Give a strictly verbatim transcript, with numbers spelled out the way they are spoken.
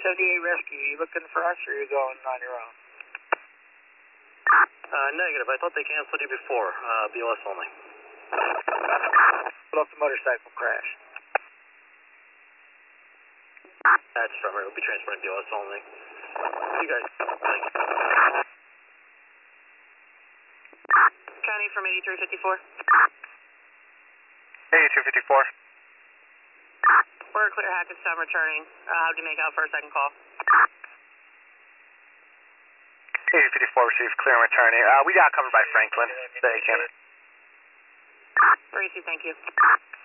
seventy-eight Rescue, you looking for us or are you going on your own? Uh, negative. I thought they canceled you before. Uh, B O S only. Put off the motorcycle crash. That's from her. We'll be transporting B O S only. You guys. Thank you. County from eighty-three fifty-four. eighty-two fifty-four. We're clear Hackettstown returning. Uh, how do you make out for a second call? eighty fifty-four received, clear and returning. Uh, we got covered by Franklin. They can. Racy, thank you.